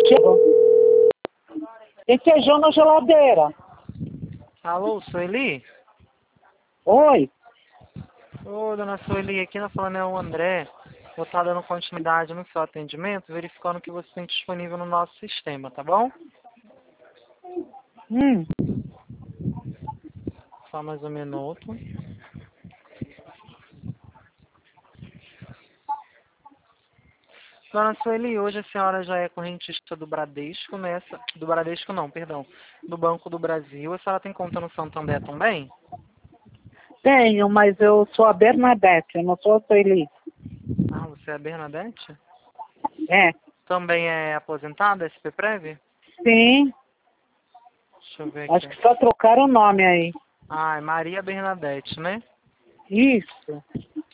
Tem feijão na geladeira. Alô, Sueli? Oi. Ô, dona Sueli, aqui na falando é o André. Vou estar dando continuidade no seu atendimento, verificando o que você tem disponível no nosso sistema, tá bom? Só mais um minuto. Dona Sueli, hoje a senhora já é correntista do Bradesco, né? Do Bradesco não, perdão. Do Banco do Brasil. A senhora tem conta no Santander também? Tenho, mas eu sou a Bernadette, eu não sou a Sueli. Ah, você é a Bernadette? É. Também é aposentada, SP-Prev? Sim. Deixa eu ver Acho aqui. que só trocaram o nome aí. Ah, é Maria Bernadette, né? Isso.